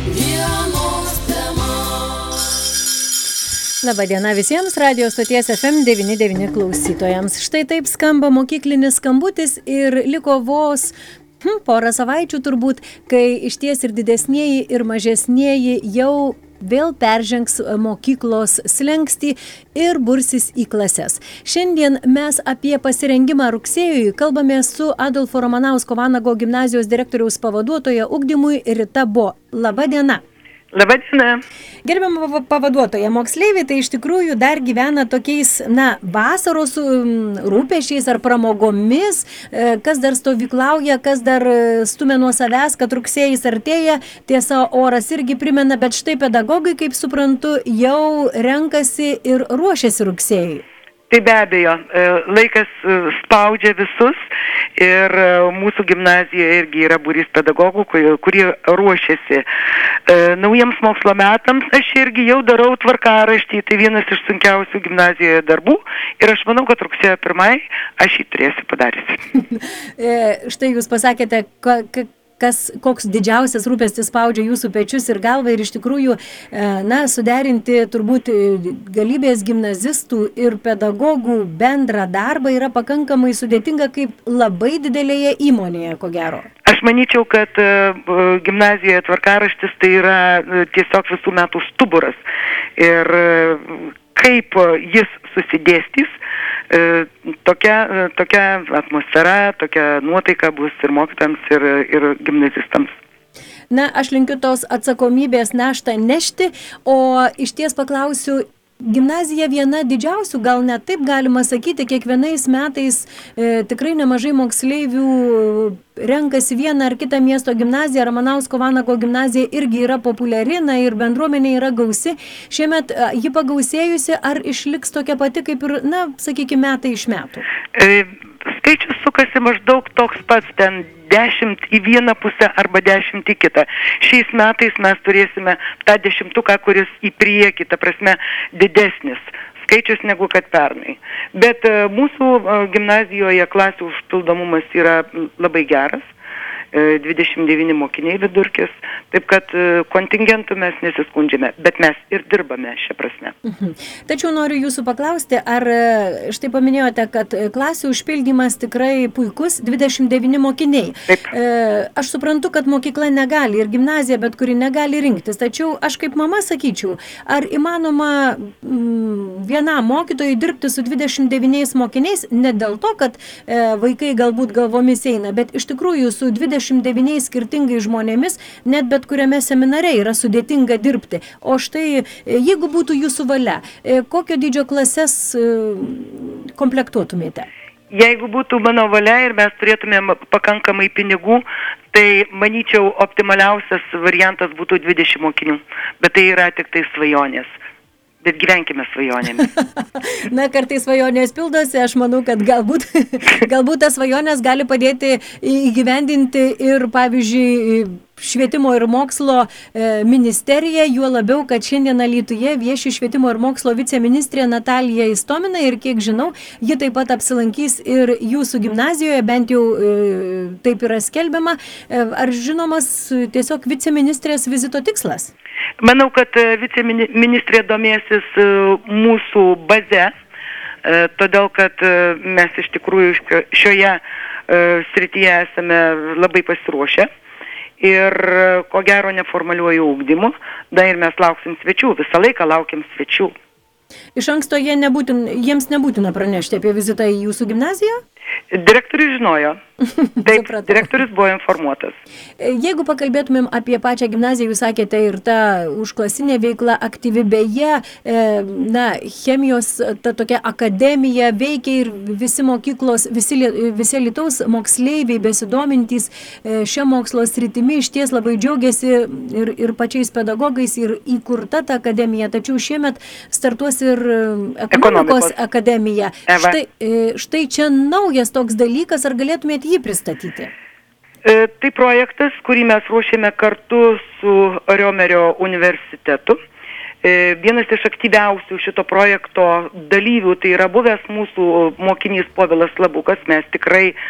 Labadiena visiems radio stoties FM99 klausytojams. Štai taip skamba mokyklinis skambutis ir liko vos porą savaičių turbūt, kai išties ir didesnieji ir mažesnieji jau vėl peržengs mokyklos slenkstį ir bursis į klases. Šiandien mes apie pasirengimą rugsėjui kalbame su Adolfo Ramanausko Vanago gimnazijos direktoriaus pavaduotoja ugdymui Rita Bo. Labadiena. Labadiena. Gerbiama pavaduotoja, moksleiviai tai iš tikrųjų dar gyvena tokiais, vasaros rūpešiais ar pramogomis, kas dar stovyklauja, kas dar stumia nuo savęs, kad rugsėjais artėja, tiesa, oras irgi primena, bet štai pedagogai, kaip suprantu, jau renkasi ir ruošiasi rugsėjai. Tai be abejo, laikas spaudžia visus ir mūsų gimnazijoje irgi yra būrys pedagogų, kurie ruošiasi naujiems mokslo metams. Aš irgi jau darau tvarkaraštį, tai vienas iš sunkiausių gimnazijoje darbų ir aš manau, kad rugsėjo 1 aš jį turėsiu padaryti. Štai jūs pasakėte, koks didžiausias rūpestis spaudžia jūsų pečius ir galvą ir iš tikrųjų, suderinti turbūt galybės gimnazistų ir pedagogų bendrą darbą yra pakankamai sudėtinga kaip labai didelėje įmonėje, ko gero. Aš manyčiau, kad gimnazijoje tvarkaraštis tai yra tiesiog visų metų stuburas ir kaip jis susidėstys, tokia atmosfera, tokia nuotaika bus ir mokytams, ir gimnazistams. Aš linkiu tos atsakomybės naštą nešti, o iš ties paklausiu, gimnazija viena didžiausių, gal net taip galima sakyti, kiekvienais metais tikrai nemažai moksleivių renkasi vieną ar kitą miesto gimnaziją. Ramanausko Vanago gimnazija irgi yra populiari, ir bendruomenė yra gausi. Šiemet ji pagausėjusi, ar išliks tokia pati kaip ir, sakykime, metai iš metų? Skaičius sukasi maždaug toks pats, ten 10 į vieną pusę arba 10 į kitą. Šiais metais mes turėsime tą 10, kuris į priekį, ta prasme, didesnis skaičius negu kad pernai. Bet mūsų gimnazijoje klasių užpildomumas yra labai geras. 29 mokiniai vidurkis, taip kad kontingentų mes nesiskundžiame, bet mes ir dirbame šią prasme. Tačiau noriu jūsų paklausti, ar štai paminėjote, kad klasių užpildymas tikrai puikus, 29 mokiniai. Taip. Aš suprantu, kad mokykla negali ir gimnazija, bet kuri negali rinktis, tačiau aš kaip mama sakyčiau, ar įmanoma vienam mokytojui dirbti su 29 mokiniais, ne dėl to, kad vaikai galbūt galvomis eina, bet iš tikrųjų su 29 skirtingai žmonėmis, net bet kuriame seminare yra sudėtinga dirbti. O štai, jeigu būtų jūsų valia, kokio dydžio klases komplektuotumėte? Jeigu būtų mano valia ir mes turėtumėm pakankamai pinigų, tai manyčiau optimaliausias variantas būtų 20 mokinių, bet tai yra tik tai svajonės. Bet gyvenkime svajonėmis. Kartais svajonės pildosi, aš manau, kad galbūt tas svajonės gali padėti įgyvendinti ir, pavyzdžiui, Švietimo ir mokslo ministerija, juo labiau, kad šiandien Alytuje vieši Švietimo ir mokslo viceministrė Natalija Istomina ir, kiek žinau, ji taip pat apsilankys ir jūsų gimnazijoje, bent jau taip yra skelbiama. Ar žinomas tiesiog viceministrės vizito tikslas? Manau, kad viceministrė domėsis mūsų baze, todėl kad mes iš tikrųjų šioje srityje esame labai pasiruošę. Ir ko gero neformaliuoju ugdymu, ir mes lauksim svečių, visą laiką laukiam svečių. Iš anksto jiems nebūtina pranešti apie vizitą į jūsų gimnaziją? Direktorius žinojo. Taip, direktorius buvo informuotas. Jeigu pakalbėtumėm apie pačią gimnaziją, jūs sakėte, ir ta užklasinė veikla aktyvi, beje, chemijos ta tokia akademija veikia ir visi mokyklos, visi Alytaus moksleiviai besidomintys šią mokslo sritimi išties labai džiaugiasi ir pačiais pedagogais ir įkurta ta akademija, tačiau šiemet startuos ir ekonomikos akademija. Štai čia naujas toks dalykas, ar galėtumėte jį pristatyti? Tai projektas, kurį mes ruošėme kartu su Riomerio universitetu. Vienas iš aktyviausių šito projekto dalyvių tai yra buvęs mūsų mokinys Povilas Labukas. Mes tikrai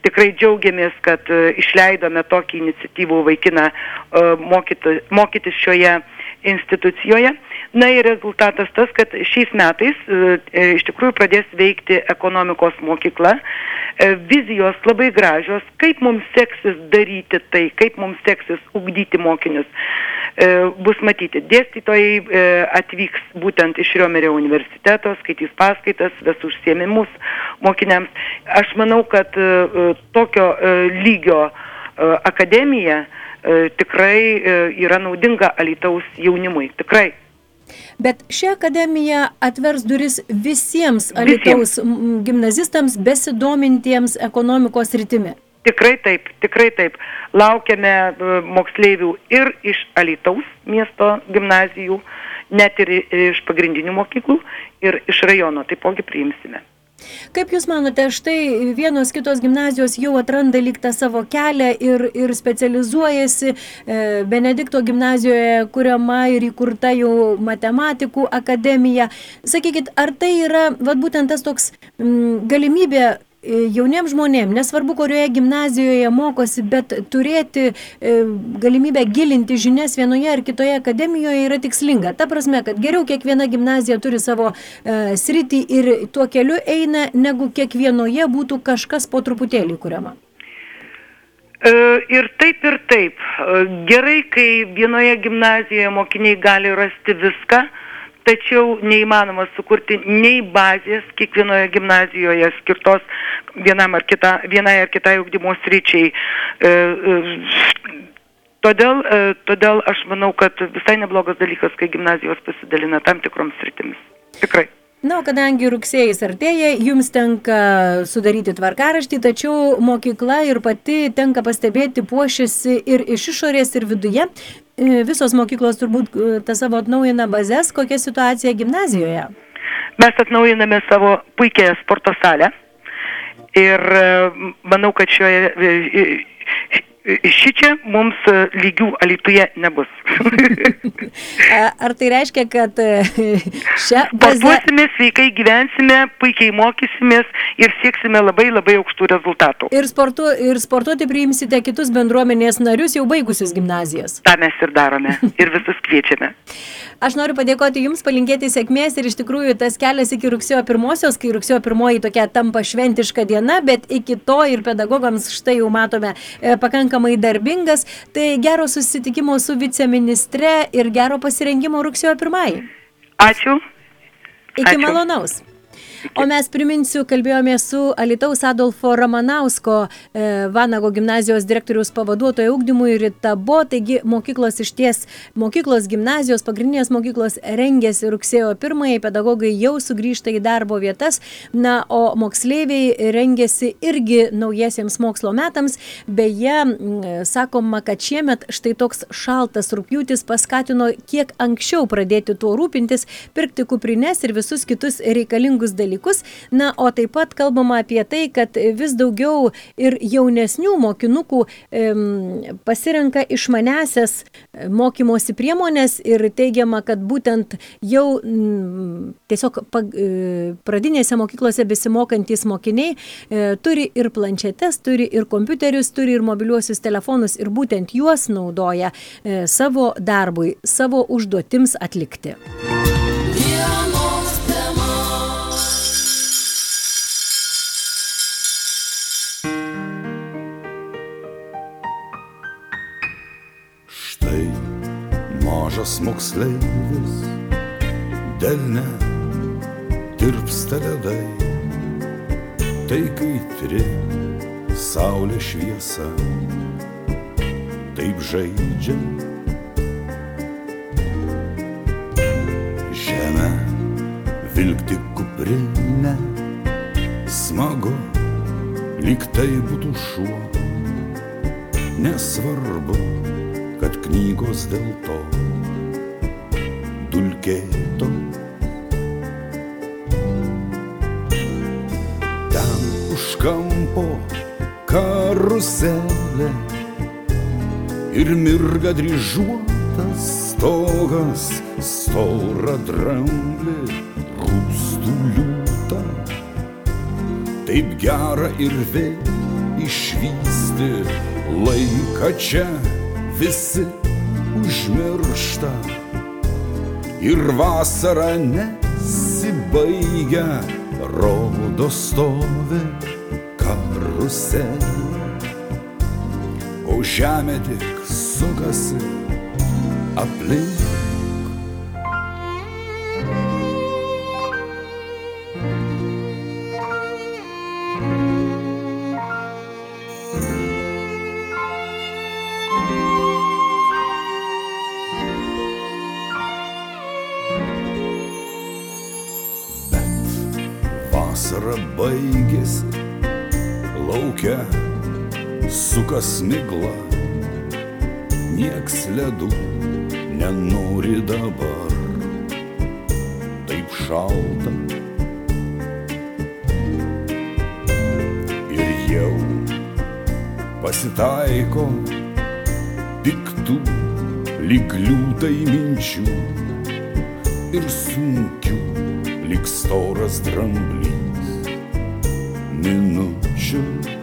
tikrai džiaugiamės, kad išleidome tokį iniciatyvų vaikiną mokytis šioje institucijoje. Na ir rezultatas tas, kad šiais metais iš tikrųjų pradės veikti ekonomikos mokykla. Vizijos labai gražios, kaip mums seksis daryti tai, kaip mums seksis ugdyti mokinius. Bus matyti, dėstytojai atvyks būtent iš Riomerio universiteto, skaitys paskaitas, ves užsiėmimus mokiniams. Aš manau, kad tokio lygio akademija tikrai yra naudinga Alytaus jaunimui, tikrai. Bet ši akademija atvers duris visiems Alytaus gimnazistams besidomintiems ekonomikos sritimi. Tikrai taip. Laukiame moksleivių ir iš Alytaus miesto gimnazijų, net ir iš pagrindinių mokyklų ir iš rajono taipogi priimsime. Kaip Jūs manote, štai vienos kitos gimnazijos jau atranda lyg tą savo kelią ir specializuojasi. Benedikto gimnazijoje kuriama ir įkurta jau matematikų akademija. Sakykit, ar tai yra būtent tas toks galimybė jauniems žmonėms, nesvarbu, kurioje gimnazijoje mokosi, bet turėti galimybę gilinti žinias vienoje ar kitoje akademijoje yra tikslinga. Ta prasme, kad geriau kiekviena gimnazija turi savo sritį ir tuo keliu eina, negu kiekvienoje būtų kažkas po truputėlį kuriama. Ir taip. Gerai, kai vienoje gimnazijoje mokiniai gali rasti viską, tačiau neįmanoma sukurti nei bazės kiekvienoje gimnazijoje skirtos vienai ar kitai ugdymo sričiai. Todėl aš manau, kad visai neblogas dalykas, kai gimnazijos pasidalina tam tikroms sritimis. Tikrai. Na, o kadangi rugsėjis artėja, jums tenka sudaryti tvarkaraštį, tačiau mokykla ir pati tenka pastebėti puošiasi ir iš išorės, ir viduje. Visos mokyklos turbūt tą savo atnaujina bazės. Kokia situacija gimnazijoje? Mes atnaujiname savo puikią sporto salę ir manau, kad šičia mums lygių Alytuje nebus. Ar tai reiškia, kad šią bazę... Sportuosime, sveikai gyvensime, puikiai mokysimės ir sieksime labai aukštų rezultatų. Ir sportuoti priimsite kitus bendruomenės narius jau baigusius gimnazijas. Ta mes ir darome ir visus kviečiame. Aš noriu padėkoti Jums, palinkėti sėkmės ir iš tikrųjų tas kelias iki rugsėjo 1-osios, kai rugsėjo 1 tokia tampa šventiška diena, bet iki to ir pedagogams štai jau matome pakankamai darbingas. Tai gero susitikimo su viceministre ir gero pasirengimo rugsėjo 1. Ačiū. Iki malonaus. O mes priminsiu, kalbėjome su Alytaus Adolfo Ramanausko Vanago gimnazijos direktoriaus pavaduotojo ugdymui Rita Bo. Taigi mokyklos gimnazijos, pagrindinės mokyklos rengiasi rugsėjo 1, pedagogai jau sugrįžta į darbo vietas, na, o moksleiviai rengiasi irgi naujiesiems mokslo metams. Beje, sakoma, kad šiemet štai toks šaltas rugpjūtis paskatino kiek anksčiau pradėti tuo rūpintis, pirkti kuprines ir visus kitus reikalingus dalykus. Na, o taip pat kalbama apie tai, kad vis daugiau ir jaunesnių mokinukų pasirenka išmanesias mokymosi priemonės ir teigiama, kad būtent jau tiesiog pradinėse mokyklose besimokantys mokiniai turi ir planšetes, turi ir kompiuterius, turi ir mobiliuosius telefonus ir būtent juos naudoja savo darbui, savo užduotims atlikti. Mažas moksleivis, delne tirpsta ledai, tai kaitri saulė šviesa, taip žaidžia. Žemę vilkti kuprinę, smagu, lyg tai būtų šuo, nesvarbu, kad knygos dėl to dulkėto. Ten už kampo karuselė ir mirga dryžuotas stogas, storą dramblį rūstų liūtą. Taip gera ir vėl išvysti laiką čia visi užmiršta ir vasara nesibaigia, rodo stovi karuselė, o žemė tik sukasi aplink. Vasara baigėsi, lauke sukas migla, nieks ledų nenori dabar, taip šalta. Ir jau pasitaiko piktų lyg liūtai minčių ir sunkių lyg storas dramblys minučių.